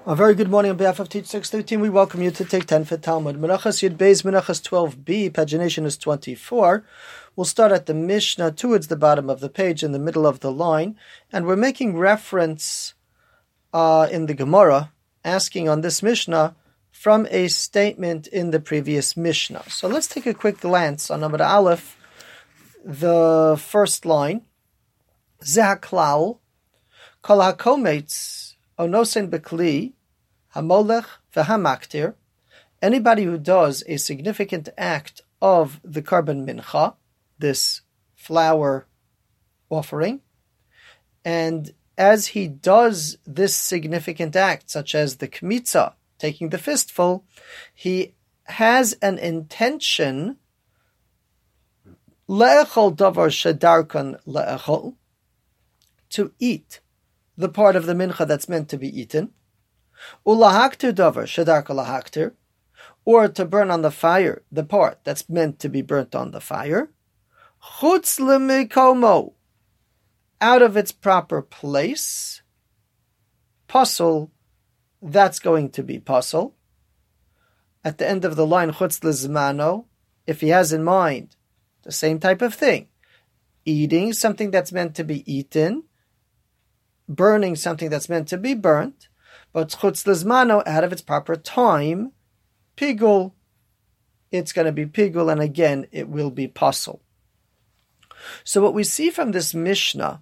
A very good morning on behalf of Teach 613. We welcome you to take 10 for Talmud. Menachas Yud Beis, Menachas 12b, pagination is 24. We'll start at the Mishnah towards the bottom of the page, in the middle of the line, and we're making reference in the Gemara, asking on this Mishnah from a statement in the previous Mishnah. So let's take a quick glance on Amud Aleph, the first line. Zeh haklal, kol hakometz onosen bekli, hamolech v'hamaktir. Anybody who does a significant act of the carbon mincha, this flour offering, and as he does this significant act, such as the kmitza, taking the fistful, he has an intention le'echol davar shedarkan le'echol, to eat the part of the mincha that's meant to be eaten, ulahaktir davar shedarka lahaktir, or to burn on the fire the part that's meant to be burnt on the fire, chutz lemikomo, out of its proper place, pasul, that's going to be pasul. At the end of the line, chutz lezmano, if he has in mind the same type of thing, eating something that's meant to be eaten, burning something that's meant to be burnt, but chutz lezmano, out of its proper time, pigul, it's going to be pigul, and again, it will be pasul. So what we see from this Mishnah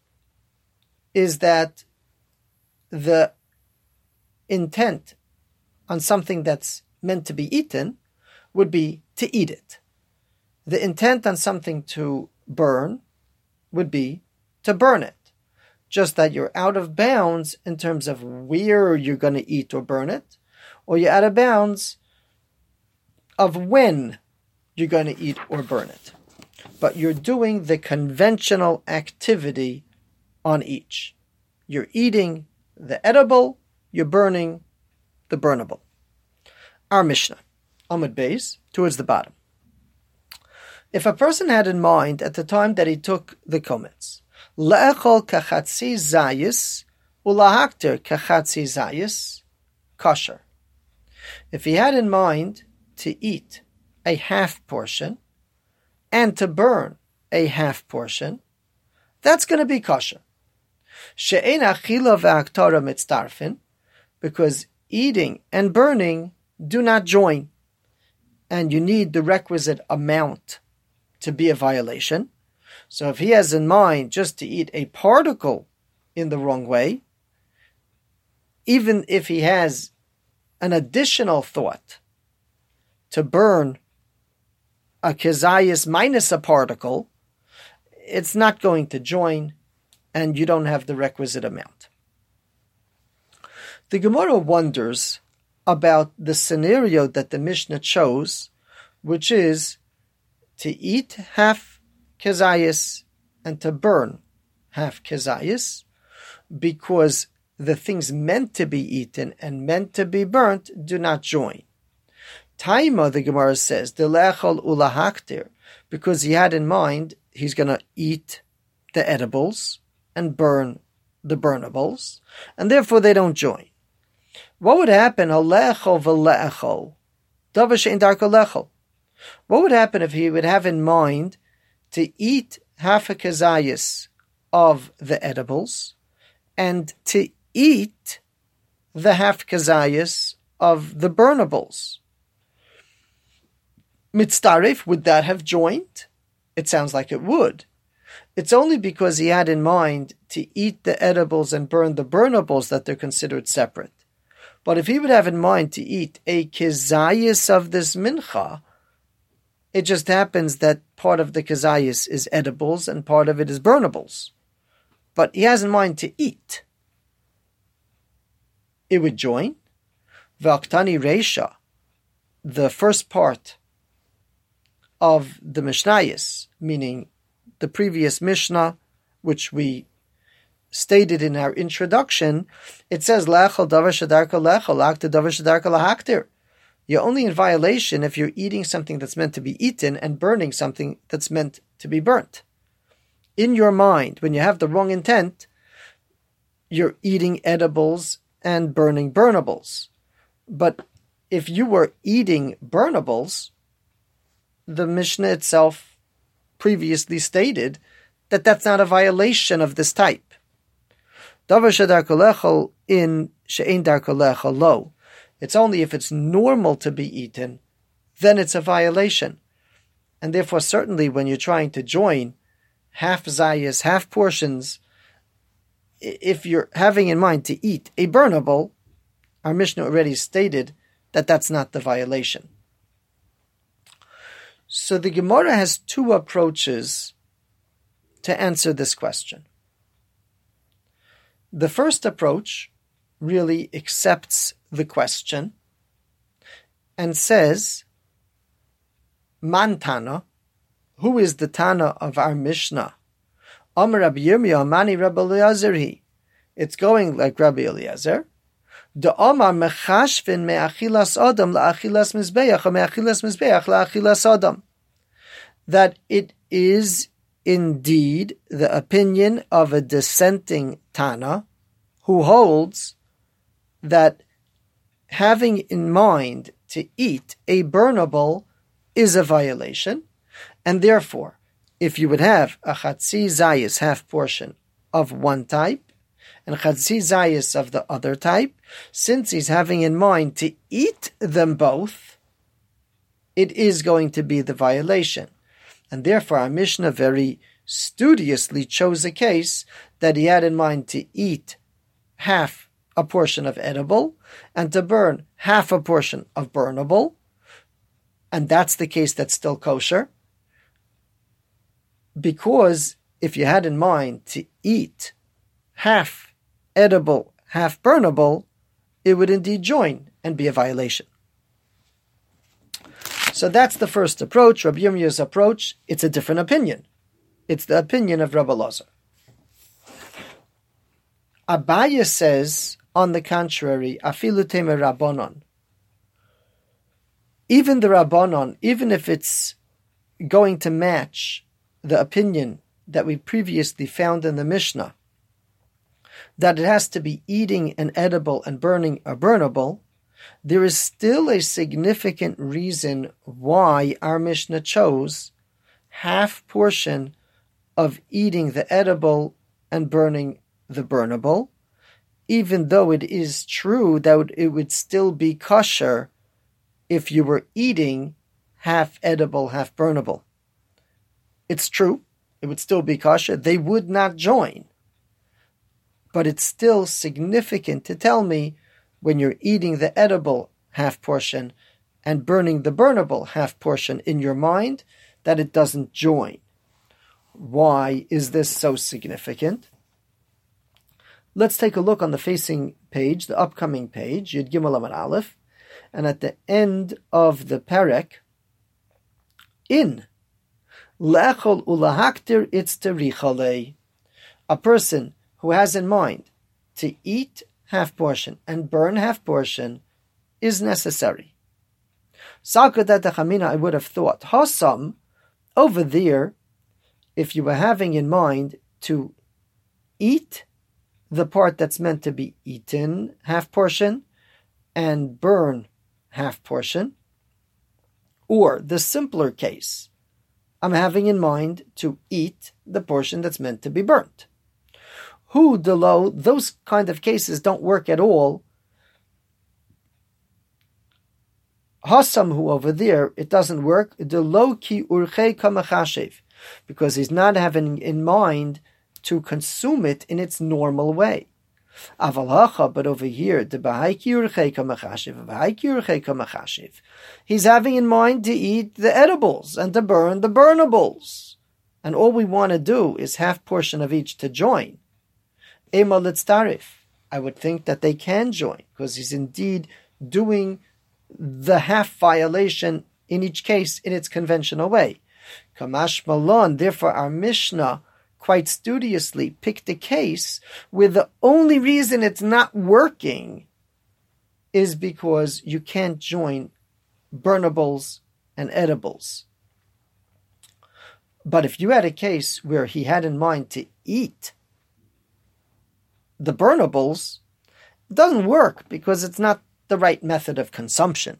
is that the intent on something that's meant to be eaten would be to eat it. The intent on something to burn would be to burn it. Just that you're out of bounds in terms of where you're going to eat or burn it, or you're out of bounds of when you're going to eat or burn it. But you're doing the conventional activity on each. You're eating the edible, you're burning the burnable. Our Mishnah, Amud Beis, towards the bottom. If a person had in mind at the time that he took the komets, le'echol kachatzi zayis, ulahaktir kachatzi zayis, kosher. If he had in mind to eat a half portion and to burn a half portion, that's going to be kosher. She'ein achila ve'aktara mitztarfin, because eating and burning do not join, and you need the requisite amount to be a violation. So if he has in mind just to eat a particle in the wrong way, even if he has an additional thought to burn a kezayis minus a particle, it's not going to join, and you don't have the requisite amount. The Gemara wonders about the scenario that the Mishnah chose, which is to eat half kezayis and to burn half kezayis, because the things meant to be eaten and meant to be burnt do not join. Taima, the Gemara says, delechol ulahaktir, because he had in mind he's going to eat the edibles and burn the burnables, and therefore they don't join. What would happen? Halechol v'leechol, davar she'ein darko lechol. What would happen if he would have in mind to eat half a kezayis of the edibles and to eat the half kezayis of the burnables? Mitztarif, would that have joined? It sounds like it would. It's only because he had in mind to eat the edibles and burn the burnables that they're considered separate. But if he would have in mind to eat a kezayis of this mincha, it just happens that part of the kezayis is edibles and part of it is burnables. But he has in mind to eat. It would join. V'aktani reisha, the first part of the Mishnayos, meaning the previous Mishnah, which we stated in our introduction, it says, Lechol davar shedarka lechol, akta davar shedarka lahaktir. You're only in violation if you're eating something that's meant to be eaten and burning something that's meant to be burnt. In your mind, when you have the wrong intent, you're eating edibles and burning burnables. But if you were eating burnables, the Mishnah itself previously stated that that's not a violation of this type. Davar shedar kolechol in she'ein dar kolechol lo. It's only if it's normal to be eaten, then it's a violation. And therefore, certainly when you're trying to join half zayas, half portions, if you're having in mind to eat a burnable, our Mishnah already stated that that's not the violation. So the Gemara has two approaches to answer this question. The first approach really accepts the question and says, Man Tana, who is the Tana of our Mishnah? Amar Rabbi Yirmiyah, Mani Rabbi Eliezer. It's going like Rabbi Eliezer. The Amar mechashvin me'achilas adam la'achilas mizbeach, or me'achilas mizbeach la'achilas adam. That it is indeed the opinion of a dissenting Tana who holds that having in mind to eat a burnable is a violation, and therefore, if you would have a chatzi zayis, half portion of one type, and chatzi zayis of the other type, since he's having in mind to eat them both, it is going to be the violation. And therefore, our Mishnah very studiously chose a case that he had in mind to eat half a portion of edible and to burn half a portion of burnable, and that's the case that's still kosher, because if you had in mind to eat half edible, half burnable, it would indeed join and be a violation. So that's the first approach, Rabbi Yirmiyah's approach. It's a different opinion. It's the opinion of Rabbi Elazar. Abaye says, on the contrary, afilu temer Rabbanon. Even the Rabbanon, even if it's going to match the opinion that we previously found in the Mishnah, that it has to be eating an edible and burning a burnable, there is still a significant reason why our Mishnah chose half portion of eating the edible and burning the burnable, even though it is true that it would still be kosher if you were eating half edible, half burnable. It's true, it would still be kosher. They would not join. But it's still significant to tell me when you're eating the edible half portion and burning the burnable half portion in your mind that it doesn't join. Why is this so significant? Let's take a look on the facing page, the upcoming page, Yud Gimel Amud Aleph, and at the end of the perek, in Le'echol ulahaktir itzterichale, a person who has in mind to eat half portion and burn half portion is necessary. Salkadat Chamina, I would have thought, Hasam, over there, if you were having in mind to eat the part that's meant to be eaten, half portion, and burn half portion, or the simpler case, I'm having in mind to eat the portion that's meant to be burnt. Who delo, those kind of cases don't work at all. Hasam, who over there, it doesn't work. Delo ki urchei kamachashev, because he's not having in mind to consume it in its normal way. Avalacha, but over here, he's having in mind to eat the edibles and to burn the burnables. And all we want to do is half portion of each to join. Ema litztarif. I would think that they can join, because he's indeed doing the half violation in each case in its conventional way. Kamash malon, therefore our Mishnah quite studiously picked a case where the only reason it's not working is because you can't join burnables and edibles. But if you had a case where he had in mind to eat the burnables, It doesn't work because it's not the right method of consumption.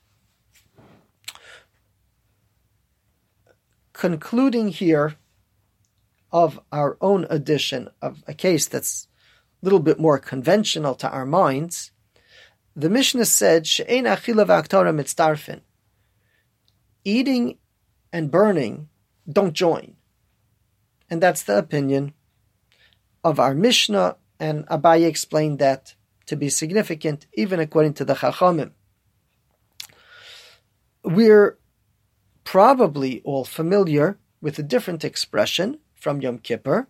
Concluding here of our own edition of a case that's a little bit more conventional to our minds, the Mishnah said, She'ein achila v'aktara mitztarfin. Eating and burning don't join. And that's the opinion of our Mishnah, and Abaye explained that to be significant, even according to the Chachamim. We're probably all familiar with a different expression from Yom Kippur,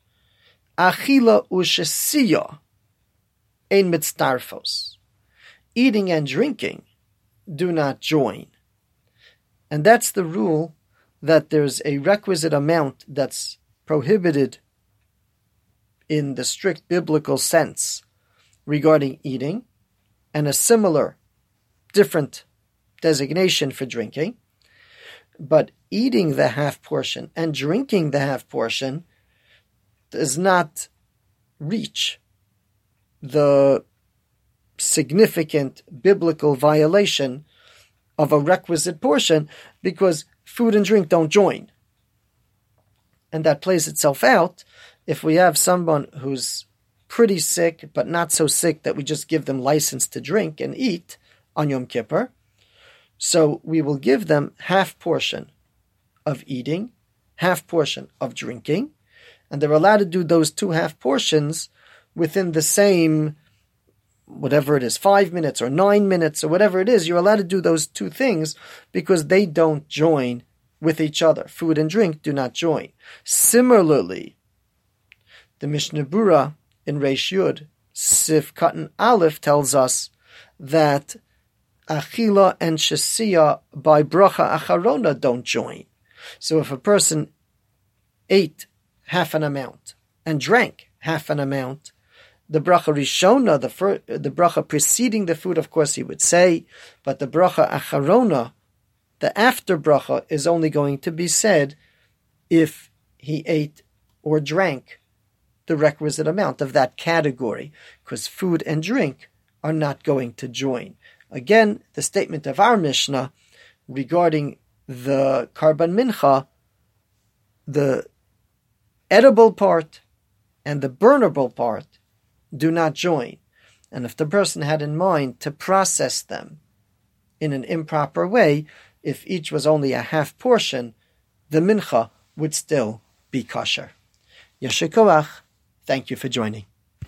Achila u'shesiya ein mitztarfos. Eating and drinking do not join. And that's the rule, that there's a requisite amount that's prohibited in the strict biblical sense regarding eating, and a similar, different designation for drinking. But eating the half portion and drinking the half portion does not reach the significant biblical violation of a requisite portion, because food and drink don't join. And that plays itself out if we have someone who's pretty sick, but not so sick that we just give them license to drink and eat on Yom Kippur. So we will give them half portion of eating, half portion of drinking, and they're allowed to do those two half portions within the same, whatever it is, 5 minutes or 9 minutes or whatever it is. You're allowed to do those two things because they don't join with each other. Food and drink do not join. Similarly, the Mishnah Berurah in Reish Yud, Sif Katan Aleph, tells us that Achila and Shesiya by Bracha Acharona don't join. So if a person ate half an amount and drank half an amount, the Bracha Rishona, the Bracha preceding the food, of course he would say, but the Bracha Acharona, the after Bracha, is only going to be said if he ate or drank the requisite amount of that category, because food and drink are not going to join. Again, the statement of our Mishnah regarding the Karban Mincha, the edible part and the burnable part do not join. And if the person had in mind to process them in an improper way, if each was only a half portion, the Mincha would still be kosher. Yeshikoach, thank you for joining.